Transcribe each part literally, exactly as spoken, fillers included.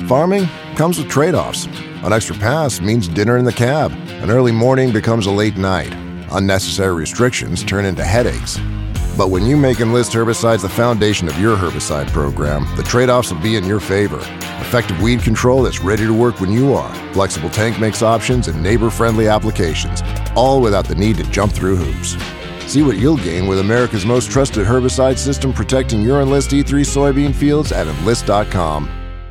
Farming comes with trade-offs. An extra pass means dinner in the cab. An early morning becomes a late night. Unnecessary restrictions turn into headaches. But when you make Enlist herbicides the foundation of your herbicide program, the trade-offs will be in your favor. Effective weed control that's ready to work when you are. Flexible tank mix options and neighbor-friendly applications, all without the need to jump through hoops. See what you'll gain with America's most trusted herbicide system protecting your Enlist E three soybean fields at enlist dot com.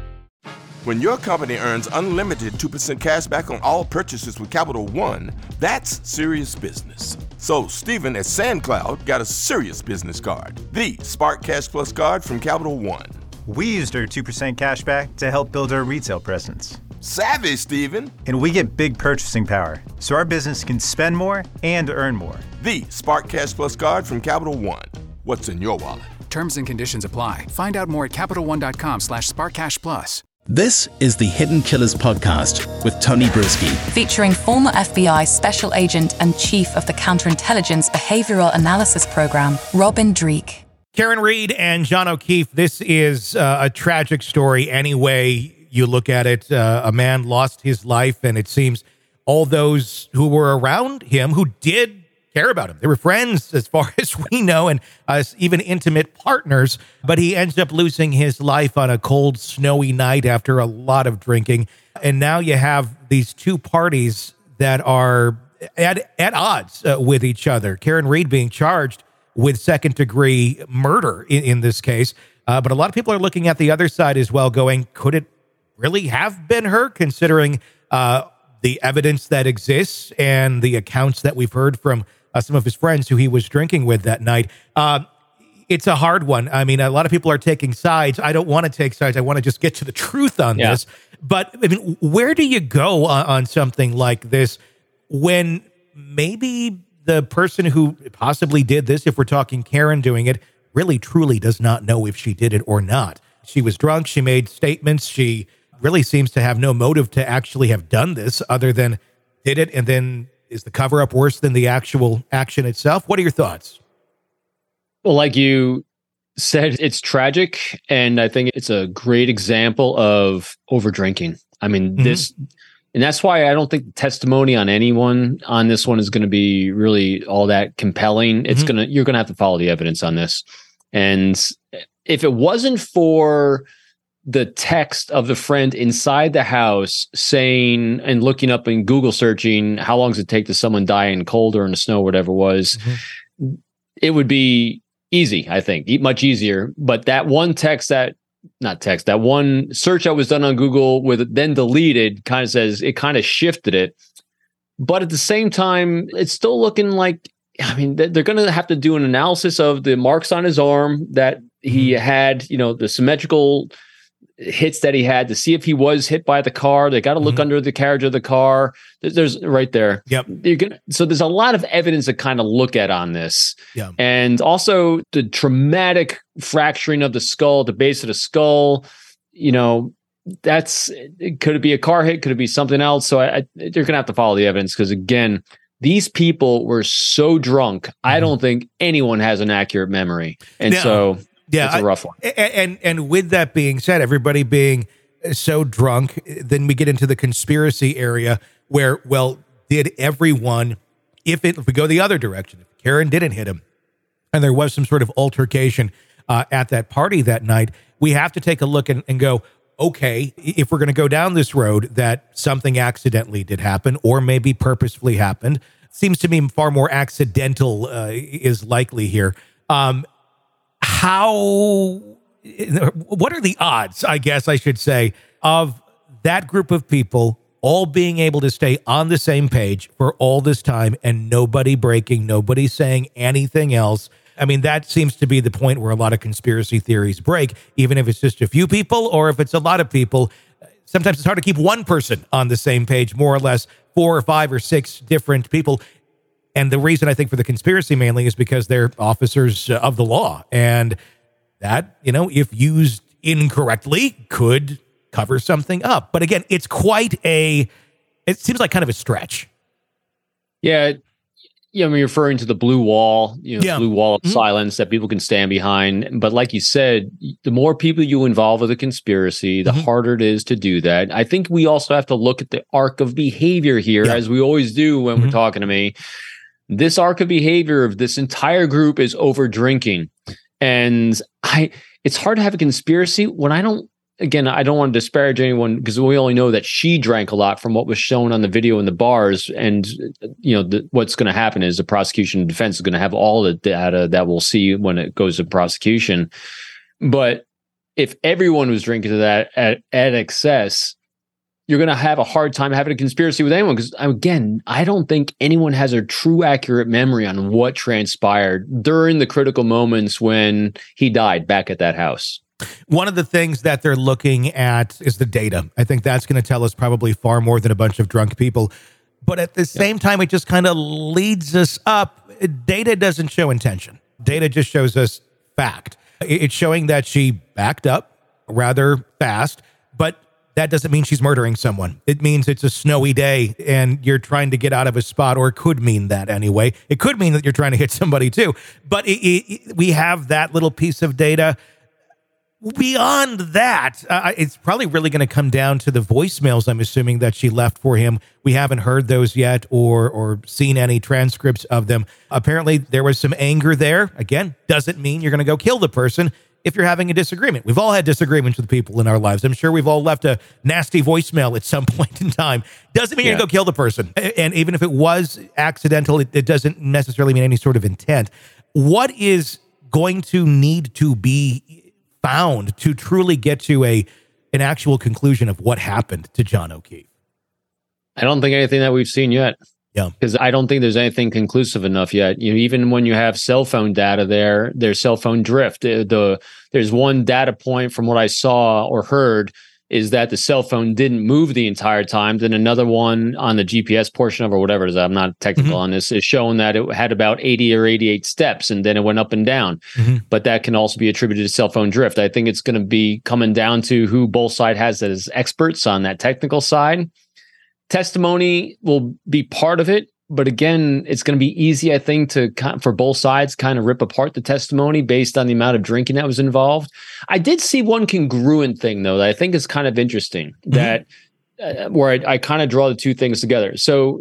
When your company earns unlimited two percent cash back on all purchases with Capital One, that's serious business. So Stephen at SandCloud got a serious business card, the Spark Cash Plus card from Capital One. We used our two percent cash back to help build our retail presence. Savvy, Stephen. And we get big purchasing power, so our business can spend more and earn more. The Spark Cash Plus card from Capital One. What's in your wallet? Terms and conditions apply. Find out more at CapitalOne.com slash SparkCashPlus. This is the Hidden Killers podcast with Tony Brisky. Featuring former F B I Special Agent and Chief of the Counterintelligence Behavioral Analysis Program, Robin Dreeke. Karen Read and John O'Keefe, this is uh, a tragic story any way you look at it. Uh, a man lost his life, and it seems all those who were around him, who did care about him, they were friends as far as we know, and uh, even intimate partners, but he ends up losing his life on a cold, snowy night after a lot of drinking. And now you have these two parties that are at, at odds uh, with each other. Karen Read being charged with second-degree murder in, in this case. Uh, but a lot of people are looking at the other side as well, going, could it really have been her, considering uh, the evidence that exists and the accounts that we've heard from uh, some of his friends who he was drinking with that night? Uh, it's a hard one. I mean, a lot of people are taking sides. I don't want to take sides. I want to just get to the truth on yeah. this. But I mean, where do you go on, on something like this when maybe the person who possibly did this, if we're talking Karen doing it, really truly does not know if she did it or not? She was drunk. She made statements. She really seems to have no motive to actually have done this other than did it. And then is the cover up worse than the actual action itself? What are your thoughts? Well, like you said, it's tragic. And I think it's a great example of over drinking. I mean, mm-hmm. this, and that's why I don't think the testimony on anyone on this one is going to be really all that compelling. It's mm-hmm. going to, you're going to have to follow the evidence on this. And if it wasn't for the text of the friend inside the house saying and looking up and Google searching, how long does it take to someone die in cold or in the snow, whatever it was, mm-hmm. it would be easy, I think, much easier. But that one text that, not text, that one search that was done on Google with then deleted kind of says it kind of shifted it. But at the same time, it's still looking like, I mean, they're going to have to do an analysis of the marks on his arm that he had, you know, the symmetrical hits that he had to see if he was hit by the car. They got to look mm-hmm. under the carriage of the car. There's, there's right there. Yep. You're gonna, so there's a lot of evidence to kind of look at on this. Yeah. And also the traumatic fracturing of the skull, the base of the skull, you know, that's, could it be a car hit? Could it be something else? So I, I, you're going to have to follow the evidence because, again, these people were so drunk. Mm-hmm. I don't think anyone has an accurate memory. And now, so yeah, it's a rough one. I, and, and with that being said, everybody being so drunk, then we get into the conspiracy area where, well, did everyone, if it, if we go the other direction, if Karen didn't hit him and there was some sort of altercation uh, at that party that night, we have to take a look and, and go, okay, if we're going to go down this road that something accidentally did happen or maybe purposefully happened, seems to me far more accidental uh, is likely here. Um, how, what are the odds, I guess I should say, of that group of people all being able to stay on the same page for all this time and nobody breaking, nobody saying anything else? I mean, that seems to be the point where a lot of conspiracy theories break, even if it's just a few people or if it's a lot of people. Sometimes it's hard to keep one person on the same page, more or less four or five or six different people. And the reason I think for the conspiracy mainly is because they're officers of the law. And that, you know, if used incorrectly, could cover something up. But again, it's quite a, it seems like kind of a stretch. Yeah. Yeah, I mean, referring to the blue wall, you know, Yeah. blue wall of Mhm. silence that people can stand behind. But like you said, the more people you involve with a conspiracy, the Mhm. harder it is to do that. I think we also have to look at the arc of behavior here, Yeah. as we always do when we're Mhm. talking to me. This arc of behavior of this entire group is over drinking. And I, it's hard to have a conspiracy when I don't, again, I don't want to disparage anyone because we only know that she drank a lot from what was shown on the video in the bars. And, you know, the, what's going to happen is the prosecution and defense is going to have all the data that we'll see when it goes to prosecution. But if everyone was drinking to that at, at excess, you're going to have a hard time having a conspiracy with anyone. Because again, I don't think anyone has a true accurate memory on what transpired during the critical moments when he died back at that house. One of the things that they're looking at is the data. I think that's going to tell us probably far more than a bunch of drunk people. But at the same time, it just kind of leads us up. Data doesn't show intention. Data just shows us fact. It's showing that she backed up rather fast, but that doesn't mean she's murdering someone. It means it's a snowy day and you're trying to get out of a spot, or it could mean that anyway. It could mean that you're trying to hit somebody too. But it, it, we have that little piece of data. Beyond that, uh, it's probably really going to come down to the voicemails, I'm assuming, that she left for him. We haven't heard those yet or or seen any transcripts of them. Apparently, there was some anger there. Again, doesn't mean you're going to go kill the person if you're having a disagreement. We've all had disagreements with people in our lives. I'm sure we've all left a nasty voicemail at some point in time. Doesn't mean Yeah. you're going to go kill the person. And even if it was accidental, it, it doesn't necessarily mean any sort of intent. What is going to need to be found to truly get to a an actual conclusion of what happened to John O'Keefe? I don't think anything that we've seen yet. Yeah. Because I don't think there's anything conclusive enough yet. You know, even when you have cell phone data there, there's cell phone drift. The, the there's one data point from what I saw or heard is that the cell phone didn't move the entire time. Then another one on the G P S portion of or whatever it is, I'm not technical Mm-hmm. on this, is showing that it had about eighty or eighty-eight steps and then it went up and down. Mm-hmm. But that can also be attributed to cell phone drift. I think it's going to be coming down to who both sides has as experts on that technical side. Testimony will be part of it. But again, it's going to be easy, I think, to for both sides kind of rip apart the testimony based on the amount of drinking that was involved. I did see one congruent thing, though, that I think is kind of interesting, mm-hmm. that uh, where I, I kind of draw the two things together. So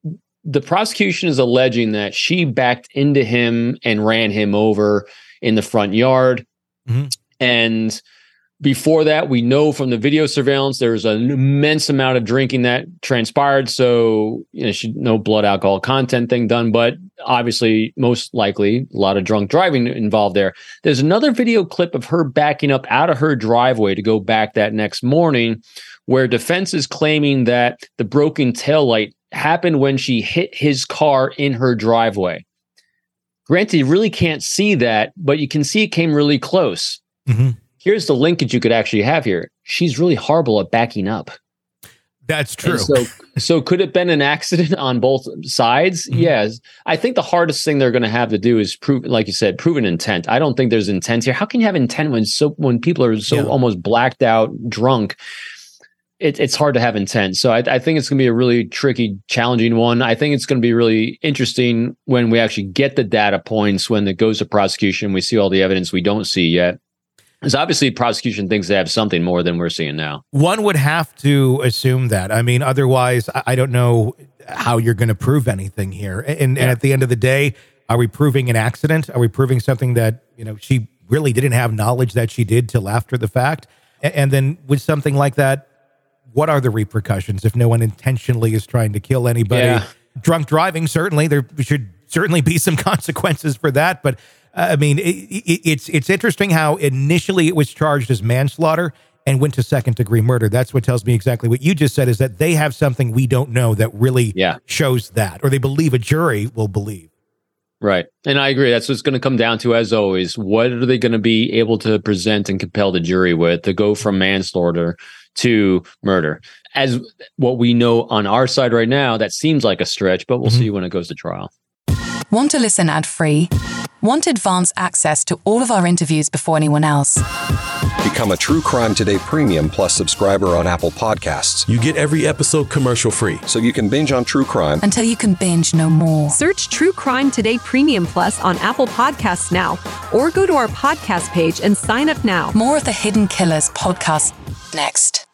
the prosecution is alleging that she backed into him and ran him over in the front yard. Mm-hmm. And before that, we know from the video surveillance, there's an immense amount of drinking that transpired. So, you know, she, no blood alcohol content thing done, but obviously, most likely, a lot of drunk driving involved there. There's another video clip of her backing up out of her driveway to go back that next morning, where defense is claiming that the broken taillight happened when she hit his car in her driveway. Granted, you really can't see that, but you can see it came really close. Mm-hmm. Here's the linkage you could actually have here. She's really horrible at backing up. That's true. And so, so could it have been an accident on both sides? Mm-hmm. Yes. I think the hardest thing they're going to have to do is prove, like you said, prove an intent. I don't think there's intent here. How can you have intent when so when people are so Yeah. almost blacked out, drunk? It, it's hard to have intent. So I, I think it's going to be a really tricky, challenging one. I think it's going to be really interesting when we actually get the data points, when it goes to prosecution, we see all the evidence we don't see yet. Because obviously prosecution thinks they have something more than we're seeing now. One would have to assume that. I mean, otherwise, I I don't know how you're going to prove anything here. And, Yeah. and at the end of the day, are we proving an accident? Are we proving something that, you know, she really didn't have knowledge that she did till after the fact? And, and then with something like that, what are the repercussions if no one intentionally is trying to kill anybody? Yeah. Drunk driving, certainly, there should certainly be some consequences for that. But uh, I mean, it, it, it's it's interesting how initially it was charged as manslaughter and went to second degree murder. That's what tells me exactly what you just said, is that they have something we don't know that really Yeah. shows that, or they believe a jury will believe. Right. And I agree. That's what it's going to come down to, as always. What are they going to be able to present and compel the jury with to go from manslaughter to murder? As what we know on our side right now, that seems like a stretch, but we'll Mm-hmm. see when it goes to trial. Want to listen ad-free? Want advanced access to all of our interviews before anyone else? Become become a True Crime Today Premium Plus subscriber on Apple Podcasts. You get every episode commercial-free. So you can binge on true crime until you can binge no more. Search True Crime Today Premium Plus on Apple Podcasts now, or go to our podcast page and sign up now. More of the Hidden Killers podcast next.